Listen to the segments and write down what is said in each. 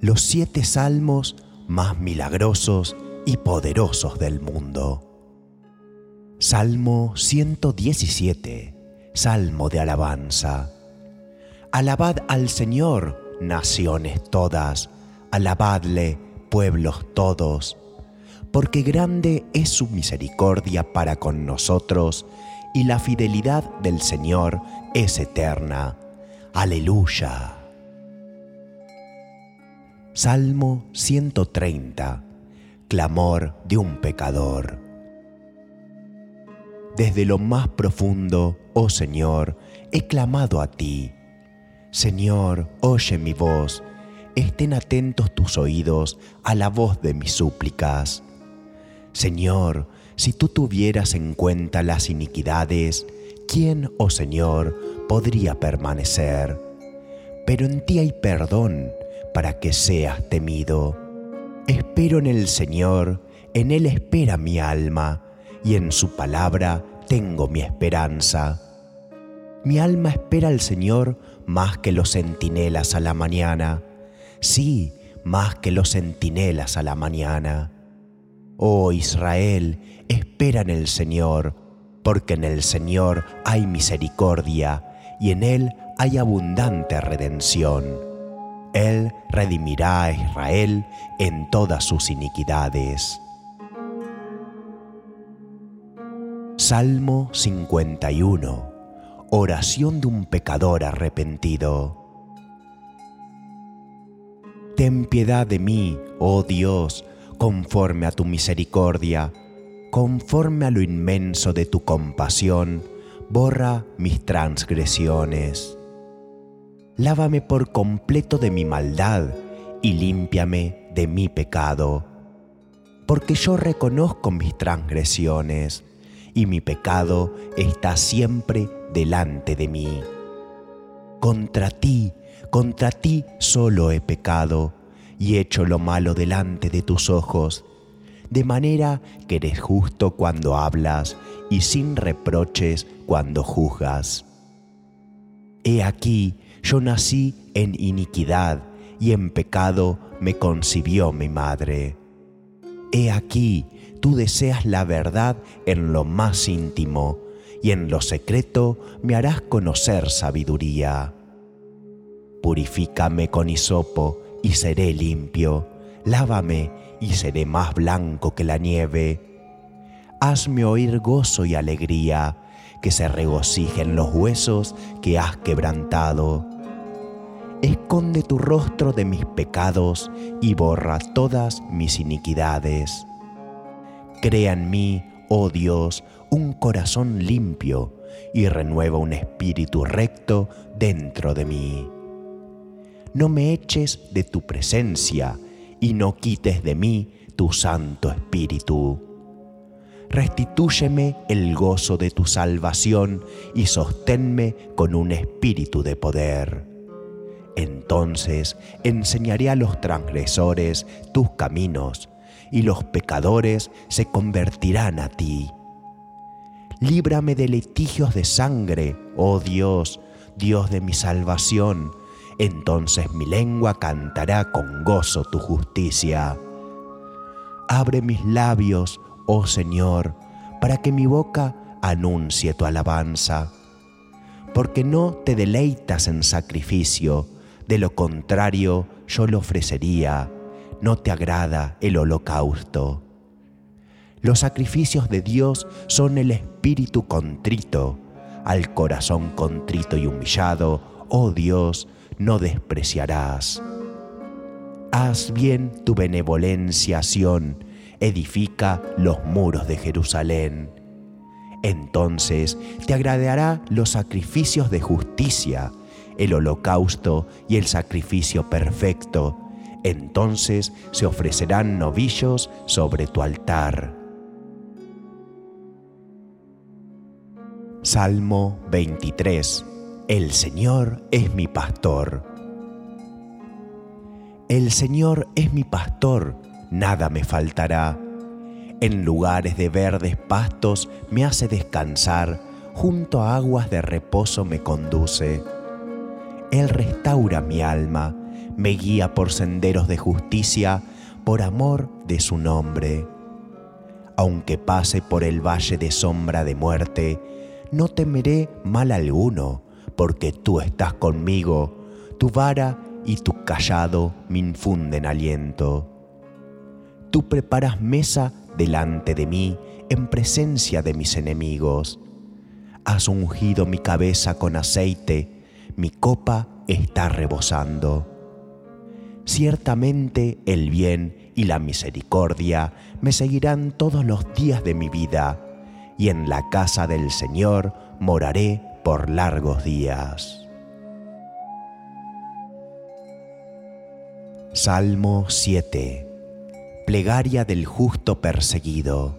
los 7 salmos más milagrosos y poderosos del mundo. Salmo 117, Salmo de alabanza. Alabad al Señor, naciones todas, alabadle, pueblos todos, porque grande es su misericordia para con nosotros, y la fidelidad del Señor es eterna. Aleluya. Salmo 130. Clamor de un pecador. Desde lo más profundo, oh Señor, he clamado a ti. Señor, oye mi voz, estén atentos tus oídos a la voz de mis súplicas. Señor, si tú tuvieras en cuenta las iniquidades, ¿quién, oh Señor, podría permanecer? Pero en ti hay perdón para que seas temido. Espero en el Señor, en Él espera mi alma, y en su palabra tengo mi esperanza. Mi alma espera al Señor más que los centinelas a la mañana. Sí, más que los centinelas a la mañana. Oh Israel, espera en el Señor, porque en el Señor hay misericordia, y en Él hay abundante redención. Él redimirá a Israel en todas sus iniquidades. Salmo 51. Oración de un pecador arrepentido. Ten piedad de mí, oh Dios, conforme a tu misericordia, conforme a lo inmenso de tu compasión, borra mis transgresiones. Lávame por completo de mi maldad y límpiame de mi pecado, porque yo reconozco mis transgresiones y mi pecado está siempre delante de mí. Contra ti solo he pecado y hecho lo malo delante de tus ojos, de manera que eres justo cuando hablas y sin reproches cuando juzgas. He aquí, yo nací en iniquidad y en pecado me concibió mi madre. He aquí, tú deseas la verdad en lo más íntimo, y en lo secreto me harás conocer sabiduría. Purifícame con hisopo y seré limpio, lávame y seré más blanco que la nieve. Hazme oír gozo y alegría, que se regocijen los huesos que has quebrantado. Esconde tu rostro de mis pecados y borra todas mis iniquidades. Crea en mí, oh Dios, un corazón limpio y renueva un espíritu recto dentro de mí. No me eches de tu presencia y no quites de mí tu Santo Espíritu. Restitúyeme el gozo de tu salvación y sosténme con un espíritu de poder. Entonces enseñaré a los transgresores tus caminos, y los pecadores se convertirán a ti. Líbrame de litigios de sangre, oh Dios, Dios de mi salvación. Entonces mi lengua cantará con gozo tu justicia. Abre mis labios, oh Señor, para que mi boca anuncie tu alabanza. Porque no te deleitas en sacrificio, de lo contrario yo lo ofrecería. No te agrada el holocausto. Los sacrificios de Dios son el espíritu contrito. Al corazón contrito y humillado, oh Dios, no despreciarás. Haz bien tu benevolencia, Sión, edifica los muros de Jerusalén. Entonces te agradará los sacrificios de justicia, el holocausto y el sacrificio perfecto. Entonces se ofrecerán novillos sobre tu altar. Salmo 23. El Señor es mi pastor. El Señor es mi pastor, nada me faltará. En lugares de verdes pastos me hace descansar, junto a aguas de reposo me conduce. Él restaura mi alma, me guía por senderos de justicia, por amor de su nombre. Aunque pase por el valle de sombra de muerte, no temeré mal alguno, porque tú estás conmigo, tu vara y tu cayado me infunden aliento. Tú preparas mesa delante de mí en presencia de mis enemigos. Has ungido mi cabeza con aceite, mi copa está rebosando. Ciertamente el bien y la misericordia me seguirán todos los días de mi vida, y en la casa del Señor moraré por largos días. Salmo 7. Plegaria del justo perseguido.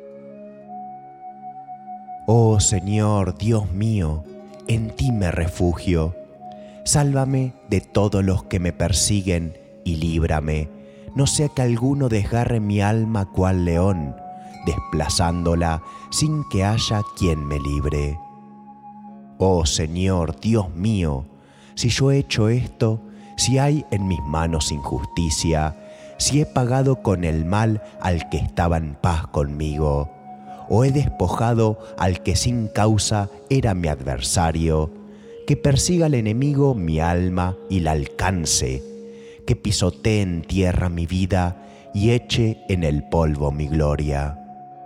Oh Señor, Dios mío, en ti me refugio. Sálvame de todos los que me persiguen y líbrame, no sea que alguno desgarre mi alma cual león, desplazándola sin que haya quien me libre. Oh Señor, Dios mío, si yo he hecho esto, si hay en mis manos injusticia, si he pagado con el mal al que estaba en paz conmigo, o he despojado al que sin causa era mi adversario, que persiga al enemigo mi alma y la alcance, que pisotee en tierra mi vida y eche en el polvo mi gloria.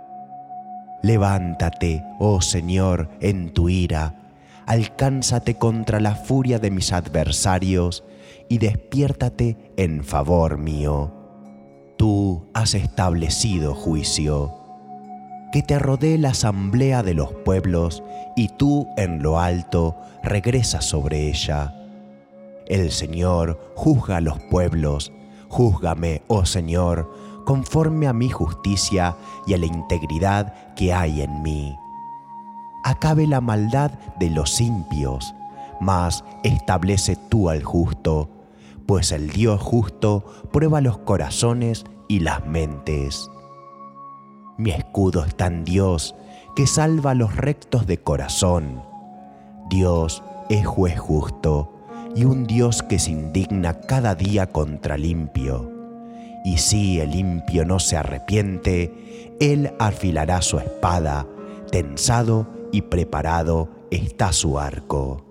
Levántate, oh Señor, en tu ira, alcánzate contra la furia de mis adversarios y despiértate en favor mío. Tú has establecido juicio. Que te rodee la asamblea de los pueblos y tú en lo alto regresas sobre ella. El Señor juzga a los pueblos. Júzgame, oh Señor, conforme a mi justicia y a la integridad que hay en mí. Acabe la maldad de los impios, mas establece tú al justo, pues el Dios justo prueba los corazones y las mentes. Mi escudo está en Dios, que salva a los rectos de corazón. Dios es juez justo y un Dios que se indigna cada día contra el impío. Y si el impío no se arrepiente, él afilará su espada, tensado y preparado está su arco.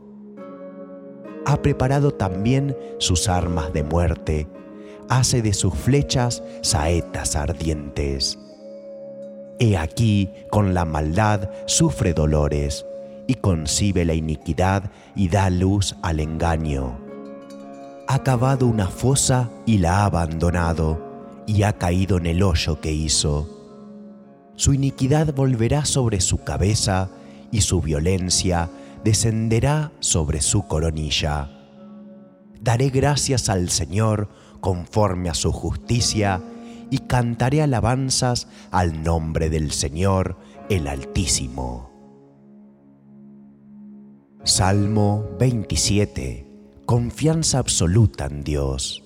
Ha preparado también sus armas de muerte, hace de sus flechas saetas ardientes. He aquí, con la maldad sufre dolores, y concibe la iniquidad y da luz al engaño. Ha cavado una fosa y la ha abandonado, y ha caído en el hoyo que hizo. Su iniquidad volverá sobre su cabeza, y su violencia descenderá sobre su coronilla. Daré gracias al Señor conforme a su justicia, y cantaré alabanzas al nombre del Señor, el Altísimo. Salmo 27. Confianza absoluta en Dios.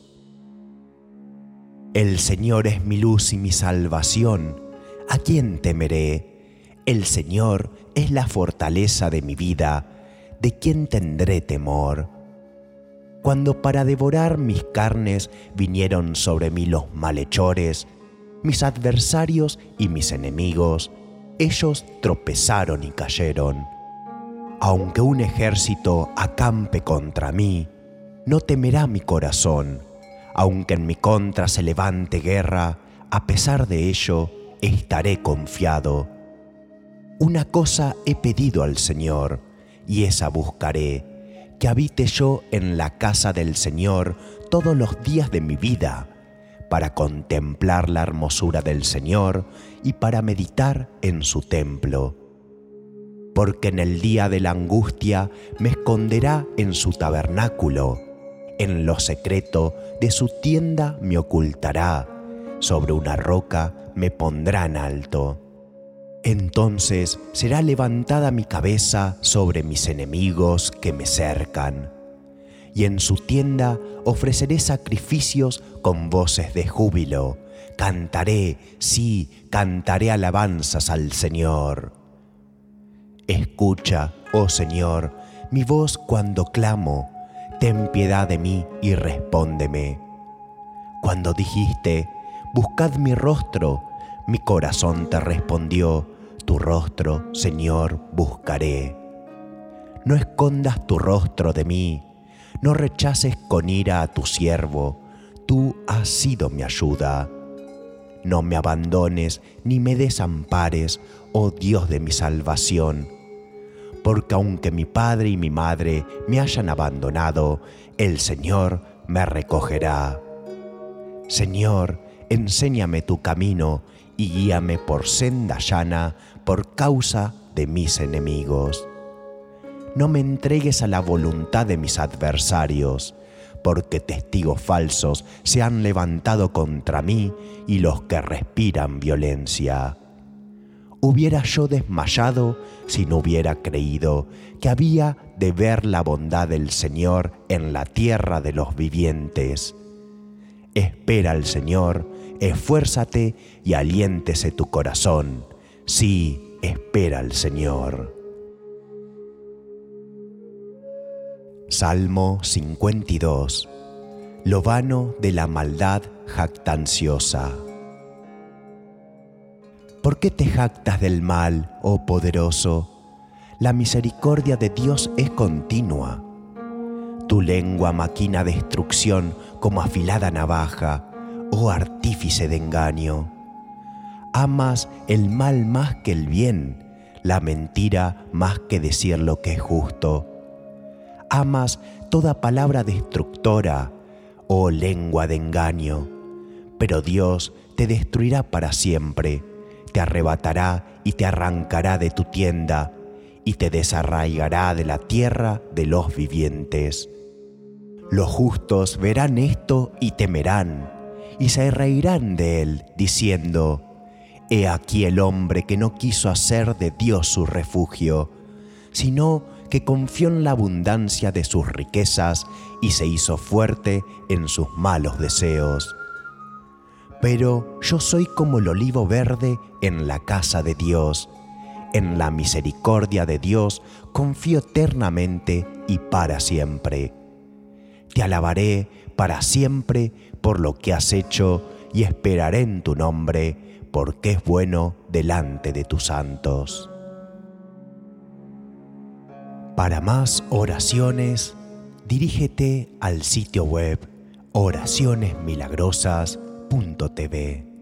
El Señor es mi luz y mi salvación. ¿A quién temeré? El Señor es la fortaleza de mi vida. ¿De quién tendré temor? Cuando para devorar mis carnes vinieron sobre mí los malhechores, mis adversarios y mis enemigos, ellos tropezaron y cayeron. Aunque un ejército acampe contra mí, no temerá mi corazón. Aunque en mi contra se levante guerra, a pesar de ello, estaré confiado. Una cosa he pedido al Señor, y esa buscaré, que habite yo en la casa del Señor todos los días de mi vida, para contemplar la hermosura del Señor y para meditar en su templo. Porque en el día de la angustia me esconderá en su tabernáculo, en lo secreto de su tienda me ocultará, sobre una roca me pondrá en alto. Entonces será levantada mi cabeza sobre mis enemigos que me cercan, y en su tienda ofreceré sacrificios con voces de júbilo. Cantaré, sí, cantaré alabanzas al Señor. Escucha, oh Señor, mi voz cuando clamo, ten piedad de mí y respóndeme. Cuando dijiste, buscad mi rostro, mi corazón te respondió, tu rostro, Señor, buscaré. No escondas tu rostro de mí, no rechaces con ira a tu siervo, tú has sido mi ayuda. No me abandones ni me desampares, oh Dios de mi salvación, porque aunque mi padre y mi madre me hayan abandonado, el Señor me recogerá. Señor, enséñame tu camino y guíame por senda llana por causa de mis enemigos. No me entregues a la voluntad de mis adversarios, porque testigos falsos se han levantado contra mí y los que respiran violencia. Hubiera yo desmayado si no hubiera creído que había de ver la bondad del Señor en la tierra de los vivientes. Espera al Señor, esfuérzate y aliéntese tu corazón. Sí, espera al Señor. Salmo 52. Lo vano de la maldad jactanciosa. ¿Por qué te jactas del mal, oh poderoso? La misericordia de Dios es continua. Tu lengua maquina destrucción como afilada navaja, oh artífice de engaño. Amas el mal más que el bien, la mentira más que decir lo que es justo. Amas toda palabra destructora, oh lengua de engaño, pero Dios te destruirá para siempre, te arrebatará y te arrancará de tu tienda, y te desarraigará de la tierra de los vivientes. Los justos verán esto y temerán, y se reirán de él, diciendo: He aquí el hombre que no quiso hacer de Dios su refugio, sino que confió en la abundancia de sus riquezas y se hizo fuerte en sus malos deseos. Pero yo soy como el olivo verde en la casa de Dios. En la misericordia de Dios confío eternamente y para siempre. Te alabaré para siempre por lo que has hecho y esperaré en tu nombre, porque es bueno delante de tus santos. Para más oraciones, dirígete al sitio web oracionesmilagrosas.tv.